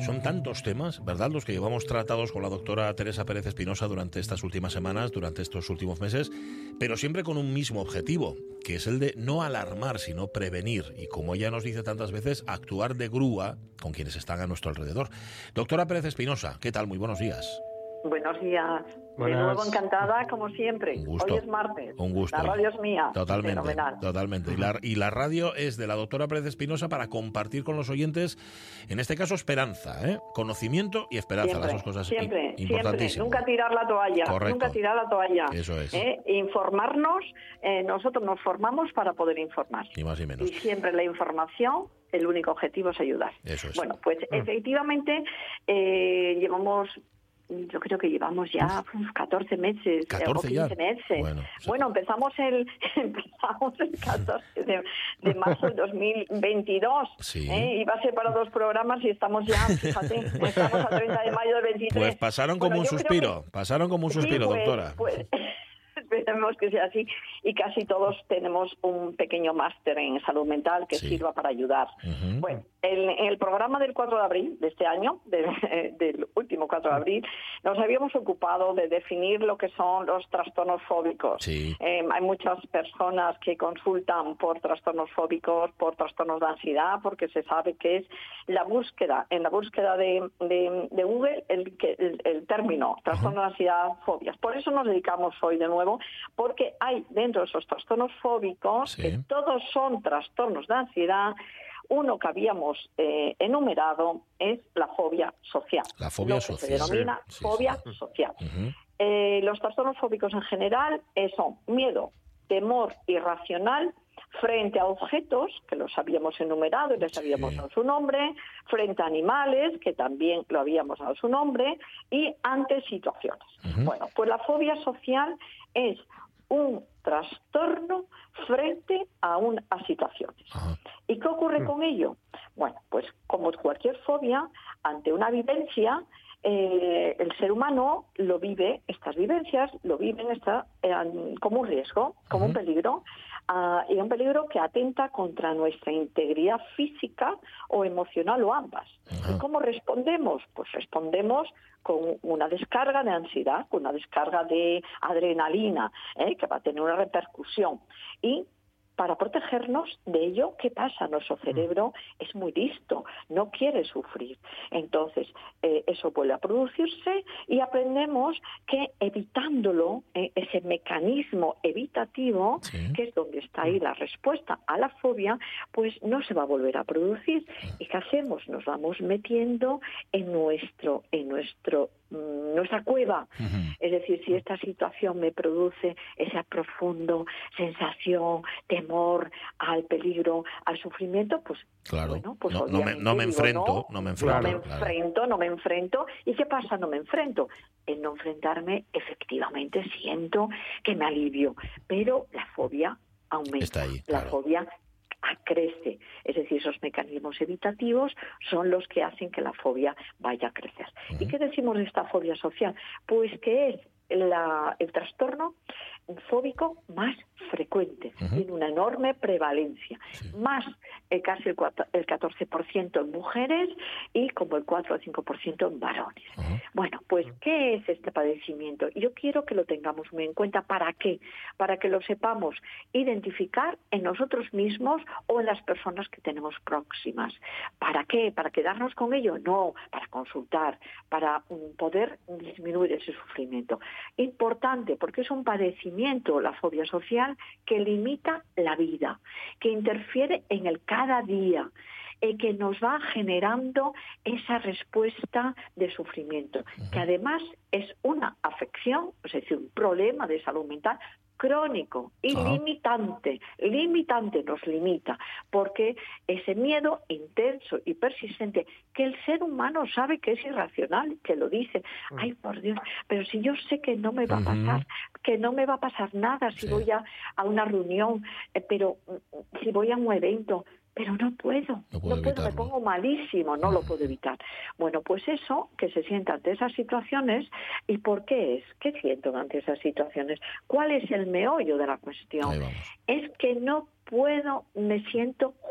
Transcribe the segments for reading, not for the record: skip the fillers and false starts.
son tantos temas, ¿verdad?, los que llevamos tratados con la doctora Teresa Pérez Espinosa durante estas últimas semanas, durante estos últimos meses, pero siempre con un mismo objetivo, que es el de no alarmar, sino prevenir. Y como ella nos dice tantas veces, actuar de grúa con quienes están a nuestro alrededor. Doctora Pérez Espinosa, ¿qué tal? Muy buenos días. Buenos días. Buenas. De nuevo encantada, como siempre. Un gusto. Hoy es martes. Un gusto. La radio es mía. Totalmente. Fenomenal. Totalmente. Y la radio es de la doctora Pérez Espinosa para compartir con los oyentes, en este caso, esperanza, conocimiento y esperanza, Siempre, las dos cosas Siempre. importantísimas. Nunca tirar la toalla. Correcto. Nunca tirar la toalla. Eso es. Informarnos. Nosotros nos formamos para poder informar. Ni más ni menos. Y siempre la información, el único objetivo es ayudar. Eso es. Bueno, pues efectivamente yo creo que llevamos ya 14 meses, 14 o 15 meses. Bueno, empezamos el 14 de marzo de 2022. Sí. Iba a ser para 2 programas y estamos ya, fíjate, estamos a 30 de mayo del 23. Pues pasaron como un suspiro, doctora. Esperemos que sea así, y casi todos tenemos un pequeño máster en salud mental que sirva para ayudar. Uh-huh. Bueno, en el programa del 4 de abril de este año, del último 4 de abril, nos habíamos ocupado de definir lo que son los trastornos fóbicos. Sí. Hay muchas personas que consultan por trastornos fóbicos, por trastornos de ansiedad, porque se sabe que es en la búsqueda de Google el término trastorno de ansiedad, fobias. Por eso nos dedicamos hoy de nuevo, porque hay dentro de esos trastornos fóbicos, que todos son trastornos de ansiedad. Uno que habíamos enumerado es la fobia social. La fobia social. Se denomina fobia social. Uh-huh. Los trastornos fóbicos en general son miedo, temor irracional frente a objetos, que los habíamos enumerado y les habíamos dado su nombre, frente a animales, que también lo habíamos dado su nombre, y ante situaciones. Uh-huh. Bueno, pues la fobia social es un trastorno frente a situaciones. Uh-huh. ¿Y qué ocurre con ello? Bueno, pues como cualquier fobia, ante una vivencia, el ser humano lo vive, estas vivencias lo viven como un riesgo, como un peligro, y un peligro que atenta contra nuestra integridad física o emocional o ambas. ¿Y cómo respondemos? Pues respondemos con una descarga de ansiedad, con una descarga de adrenalina, que va a tener una repercusión. Y para protegernos de ello, ¿qué pasa? Nuestro cerebro es muy listo, no quiere sufrir. Entonces, eso vuelve a producirse y aprendemos que evitándolo, ese mecanismo evitativo, que es donde está ahí la respuesta a la fobia, pues no se va a volver a producir. ¿Y qué hacemos? Nos vamos metiendo en nuestra cueva. Uh-huh. Es decir, si esta situación me produce esa profunda sensación, temor al peligro, al sufrimiento, pues claro, bueno, pues no me enfrento. No me enfrento. ¿Y qué pasa? No me enfrento. El no enfrentarme, efectivamente, siento que me alivio, pero la fobia aumenta. Está ahí, la fobia crece. Es decir, esos mecanismos evitativos son los que hacen que la fobia vaya a crecer. Uh-huh. ¿Y qué decimos de esta fobia social? Pues que es el trastorno fóbico más frecuente, uh-huh. tiene una enorme prevalencia, más casi el 14% en mujeres y como el 4 o 5% en varones. Uh-huh. Bueno, pues ¿qué es este padecimiento? Yo quiero que lo tengamos muy en cuenta. ¿Para qué? Para que lo sepamos identificar en nosotros mismos o en las personas que tenemos próximas. ¿Para qué? ¿Para quedarnos con ello? No, para consultar, para poder disminuir ese sufrimiento. Importante, porque es un padecimiento, la fobia social, que limita la vida, que interfiere en el cada día, que nos va generando esa respuesta de sufrimiento, que además es una afección, es decir, un problema de salud mental crónico y limitante, nos limita, porque ese miedo intenso y persistente, que el ser humano sabe que es irracional, que lo dice, ay por Dios, pero si yo sé que no me va a pasar, que no me va a pasar nada si voy a una reunión, pero si voy a un evento, pero no puedo, me pongo malísimo, no lo puedo evitar. Bueno, pues eso, que se sienta ante esas situaciones, ¿y por qué es? ¿Qué siento ante esas situaciones? ¿Cuál es el meollo de la cuestión? Es que no puedo, me siento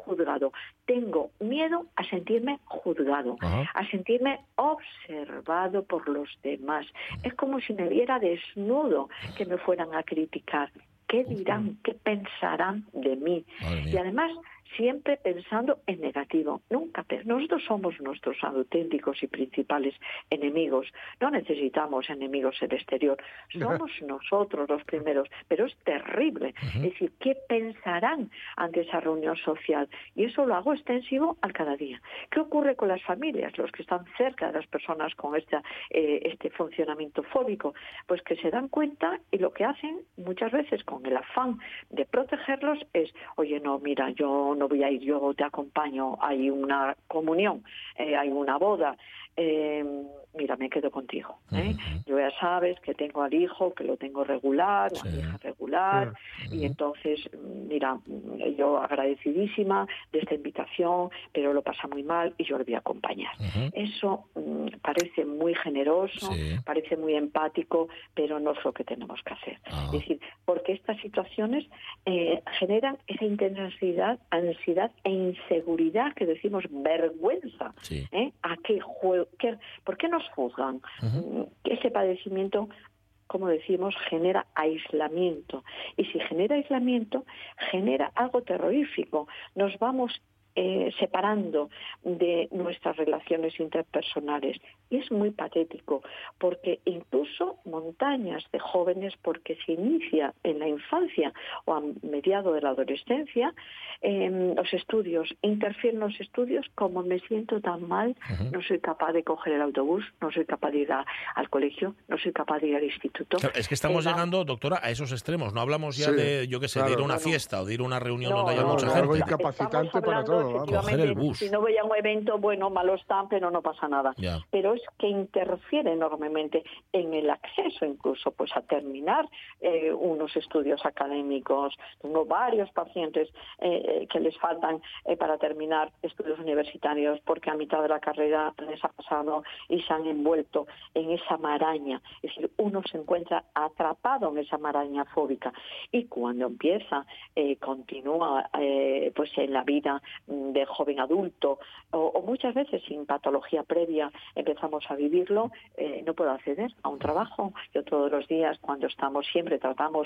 juzgado. Tengo miedo a sentirme juzgado, a sentirme observado por los demás. Es como si me viera desnudo, que me fueran a criticar. ¿Qué dirán? ¿Qué pensarán de mí? Y además, siempre pensando en negativo. Nunca. Nosotros somos nuestros auténticos y principales enemigos. No necesitamos enemigos en el exterior. Somos nosotros los primeros. Pero es terrible. Es decir, ¿qué pensarán ante esa reunión social? Y eso lo hago extensivo al cada día. ¿Qué ocurre con las familias, los que están cerca de las personas con este funcionamiento fóbico? Pues que se dan cuenta y lo que hacen muchas veces con el afán de protegerlos es, oye, no, mira, yo no voy a ir, yo te acompaño, hay una comunión, hay una boda, mira, me quedo contigo. Yo ya sabes que tengo al hijo, que lo tengo regular, o a mi hija regular, y entonces, mira, yo agradecidísima de esta invitación, pero lo pasa muy mal y yo le voy a acompañar. Eso parece muy generoso, parece muy empático, pero no es lo que tenemos que hacer. Es decir, porque estas situaciones generan esa intensidad, ansiedad e inseguridad que decimos vergüenza. ¿Por qué nos juzgan? Ese padecimiento, como decimos, genera aislamiento. Y si genera aislamiento, genera algo terrorífico. Nos vamos separando de nuestras relaciones interpersonales. Y es muy patético, porque incluso montañas de jóvenes, porque se inicia en la infancia o a mediados de la adolescencia, los estudios, interfieren los estudios, como me siento tan mal, no soy capaz de coger el autobús, no soy capaz de ir al colegio, no soy capaz de ir al instituto. Claro, es que estamos llegando, doctora, a esos extremos. No hablamos ya de, yo qué sé, de ir a una fiesta o de ir a una reunión donde haya mucha gente. Algo incapacitante para todo. Coger el bus. Si no voy a un evento, bueno, malo está, pero no pasa nada. Pero es que interfiere enormemente en el acceso incluso pues a terminar unos estudios académicos. Tengo varios pacientes que les faltan para terminar estudios universitarios porque a mitad de la carrera les ha pasado y se han envuelto en esa maraña. Es decir, uno se encuentra atrapado en esa maraña fóbica y cuando empieza, continúa pues en la vida de joven adulto o muchas veces sin patología previa empezamos a vivirlo, no puedo acceder a un trabajo. Yo todos los días cuando siempre tratamos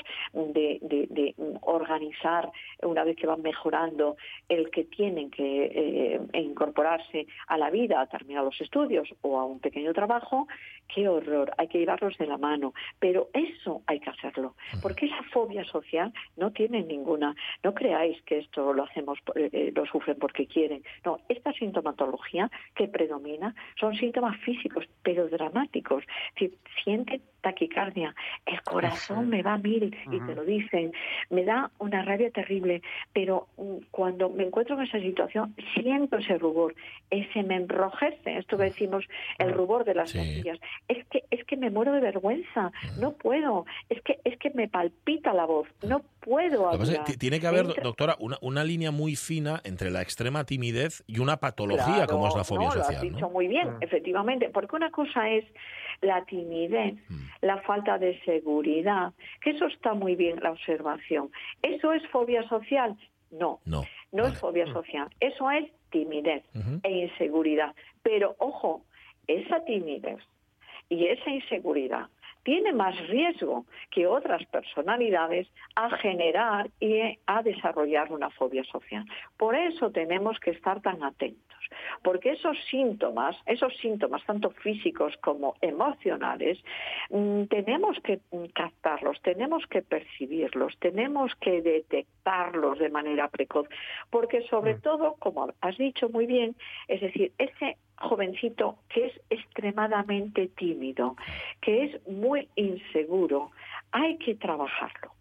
de organizar, una vez que van mejorando, el que tienen que incorporarse a la vida, a terminar los estudios o a un pequeño trabajo, qué horror, hay que llevarlos de la mano, pero eso hay que hacerlo, porque esa fobia social no tiene ninguna, no creáis que esto lo hacemos, lo sufren porque quieren, no, esta sintomatología que predomina son síntomas físicos, pero dramáticos. Si sienten taquicardia, el corazón me va a 1000 y te lo dicen, me da una rabia terrible, pero cuando me encuentro en esa situación siento ese rubor, ese me enrojece, esto que decimos el rubor de las mejillas, es que me muero de vergüenza, no puedo, es que me palpita la voz, no puedo hablar. Tiene que haber, doctora, una línea muy fina entre la extrema timidez y una patología como es la fobia social. Lo has dicho muy bien, efectivamente, porque una cosa es la timidez, la falta de seguridad, que eso está muy bien, la observación. ¿Eso es fobia social? No es fobia social, eso es timidez e inseguridad. Pero, ojo, esa timidez y esa inseguridad tiene más riesgo que otras personalidades a generar y a desarrollar una fobia social. Por eso tenemos que estar tan atentos, porque esos síntomas tanto físicos como emocionales, tenemos que captarlos, tenemos que percibirlos, tenemos que detectarlos de manera precoz, porque sobre todo, como has dicho muy bien, es decir, ese jovencito que es extremadamente tímido, que es muy inseguro, hay que trabajarlo.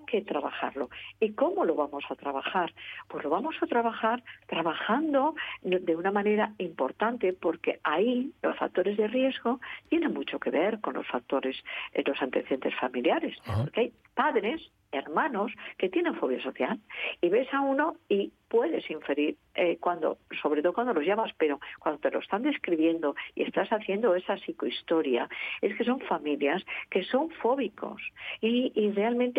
¿Y cómo lo vamos a trabajar? Pues lo vamos a trabajar trabajando de una manera importante, porque ahí los factores de riesgo tienen mucho que ver con los factores, los antecedentes familiares. Porque hay padres, hermanos que tienen fobia social y ves a uno y puedes inferir sobre todo cuando los llamas, pero cuando te lo están describiendo y estás haciendo esa psicohistoria, es que son familias que son fóbicos y realmente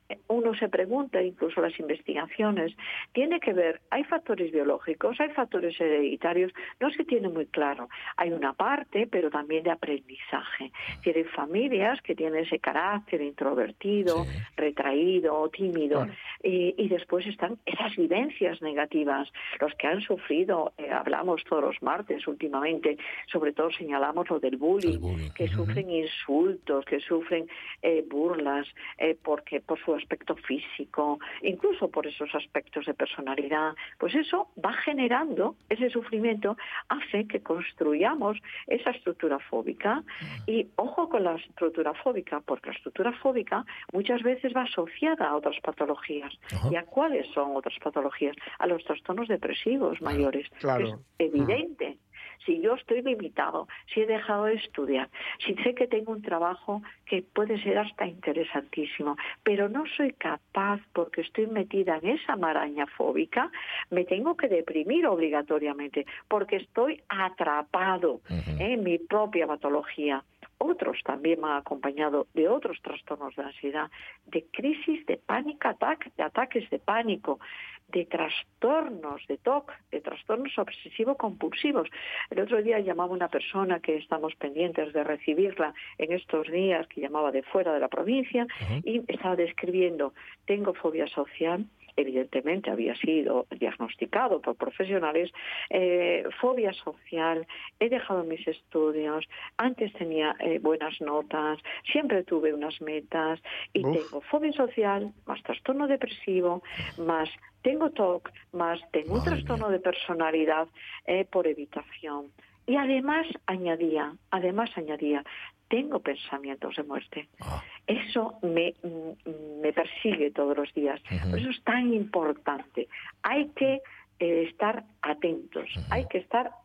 uno se pregunta, incluso las investigaciones, tiene que ver, hay factores biológicos, hay factores hereditarios, no se tiene muy claro. Hay una parte, pero también de aprendizaje. Tienen familias que tienen ese carácter introvertido, retraído, tímido, y después están esas vivencias negativas, los que han sufrido, hablamos todos los martes últimamente, sobre todo señalamos lo del bullying, que sufren insultos, que sufren burlas, porque por su aspecto físico, incluso por esos aspectos de personalidad, pues eso va generando, ese sufrimiento hace que construyamos esa estructura fóbica. Y ojo con la estructura fóbica, porque la estructura fóbica muchas veces va asociada a otras patologías. ¿Y a cuáles son otras patologías? A los trastornos depresivos mayores. Claro. Es evidente. Si yo estoy limitado, si he dejado de estudiar, si sé que tengo un trabajo que puede ser hasta interesantísimo, pero no soy capaz porque estoy metida en esa maraña fóbica, me tengo que deprimir obligatoriamente porque estoy atrapado en mi propia patología. Otros también me han acompañado de otros trastornos de ansiedad, de crisis de panic attack, de ataques de pánico, de trastornos de TOC, de trastornos obsesivo-compulsivos. El otro día llamaba una persona que estamos pendientes de recibirla en estos días, que llamaba de fuera de la provincia, y estaba describiendo, tengo fobia social. Evidentemente había sido diagnosticado por profesionales, fobia social, he dejado mis estudios, antes tenía buenas notas, siempre tuve unas metas y tengo fobia social, más trastorno depresivo, más tengo TOC, más tengo un trastorno de personalidad por evitación. Y además añadía, tengo pensamientos de muerte. Eso me persigue todos los días. Por eso es tan importante. Hay que estar atentos, hay que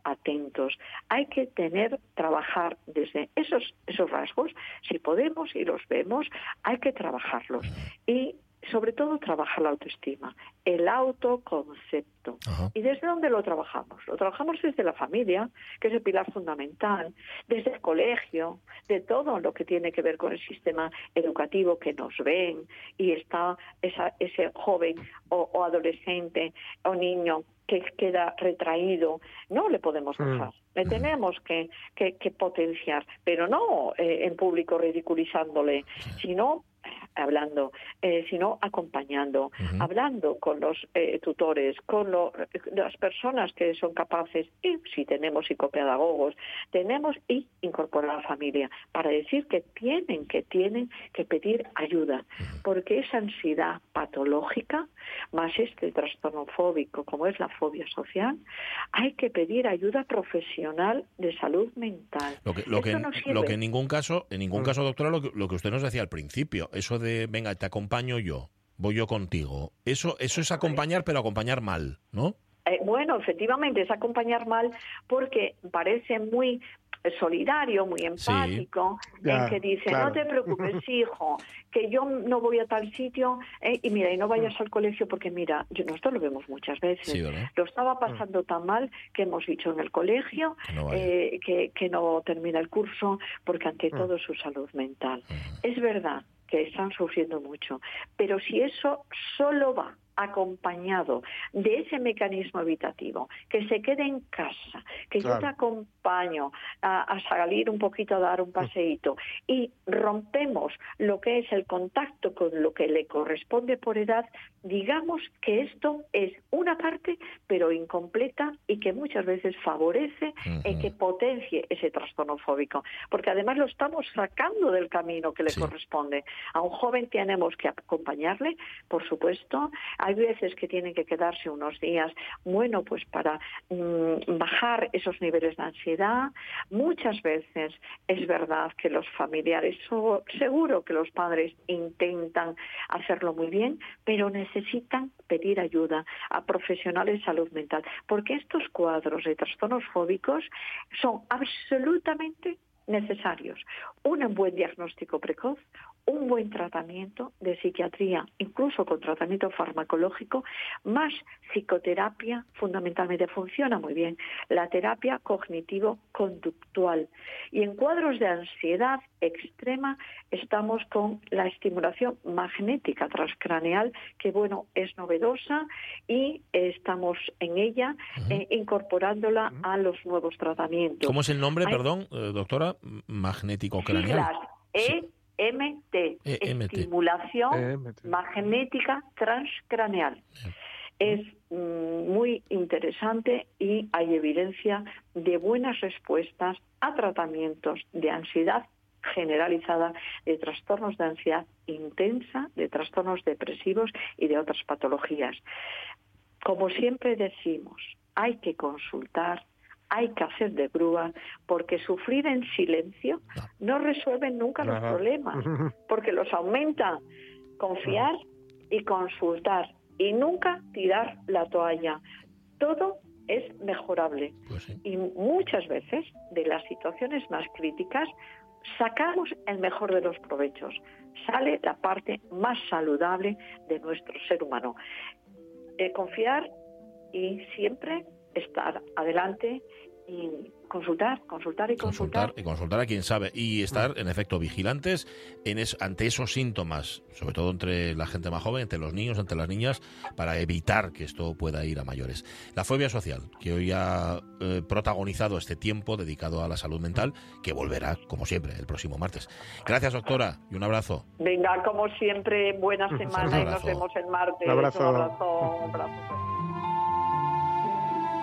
trabajar desde esos rasgos, si podemos y los vemos, hay que trabajarlos. Y sobre todo trabajar la autoestima, el autoconcepto. ¿Y desde dónde lo trabajamos? Lo trabajamos desde la familia, que es el pilar fundamental, desde el colegio, de todo lo que tiene que ver con el sistema educativo que nos ven, y está ese joven o adolescente o niño que queda retraído, no le podemos dejar. Le tenemos que potenciar, pero no en público ridiculizándole, sino hablando, sino acompañando, hablando con los tutores, con las personas que son capaces, y si tenemos psicopedagogos, y incorporar a la familia para decir que tienen que pedir ayuda, porque esa ansiedad patológica, más este trastorno fóbico como es la fobia social, hay que pedir ayuda profesional de salud mental. Lo que en ningún caso, doctora, lo que usted nos decía al principio, eso de, venga, te acompaño yo, voy yo contigo, eso es acompañar, pero acompañar mal, ¿no? Bueno, efectivamente es acompañar mal porque parece muy solidario, muy empático, en que dice, no te preocupes, hijo, que yo no voy a tal sitio, y mira, y no vayas al colegio porque mira, nosotros lo vemos muchas veces, lo estaba pasando tan mal que hemos dicho en el colegio que no termina el curso porque ante todo su salud mental. Es verdad que están sufriendo mucho, pero si eso solo va acompañado de ese mecanismo evitativo, que se quede en casa, que yo te acompaño a salir un poquito a dar un paseíto y rompemos lo que es el contacto con lo que le corresponde por edad, digamos que esto es una parte pero incompleta y que muchas veces favorece y que potencie ese trastorno fóbico, porque además lo estamos sacando del camino que le corresponde. A un joven tenemos que acompañarle, por supuesto. Hay veces que tienen que quedarse unos días, bueno, pues para bajar esos niveles de ansiedad. Muchas veces es verdad que los familiares, seguro que los padres intentan hacerlo muy bien, pero necesitan pedir ayuda a profesionales de salud mental, porque estos cuadros de trastornos fóbicos son absolutamente necesarios. Un buen diagnóstico precoz, un buen tratamiento de psiquiatría, incluso con tratamiento farmacológico, más psicoterapia, fundamentalmente funciona muy bien, la terapia cognitivo-conductual. Y en cuadros de ansiedad extrema estamos con la estimulación magnética transcraneal, que bueno, es novedosa y estamos en ella incorporándola a los nuevos tratamientos. ¿Cómo es el nombre, perdón, doctora? Magnético craneal. EMT, estimulación magnética transcraneal. Es muy interesante y hay evidencia de buenas respuestas a tratamientos de ansiedad generalizada, de trastornos de ansiedad intensa, de trastornos depresivos y de otras patologías. Como siempre decimos, hay que consultar, hay que hacer de grúa, porque sufrir en silencio no resuelve nunca los problemas, porque los aumenta. Confiar y consultar, y nunca tirar la toalla. Todo es mejorable. Pues sí. Y muchas veces, de las situaciones más críticas, sacamos el mejor de los provechos. Sale la parte más saludable de nuestro ser humano. Confiar y siempre estar adelante y consultar a quien sabe y estar en efecto vigilantes ante esos síntomas, sobre todo entre la gente más joven, entre los niños, entre las niñas, para evitar que esto pueda ir a mayores. La fobia social, que hoy ha protagonizado este tiempo dedicado a la salud mental, que volverá como siempre el próximo martes. Gracias, doctora, y un abrazo. Venga, como siempre, buena semana y nos vemos el martes. Un abrazo. Un abrazo.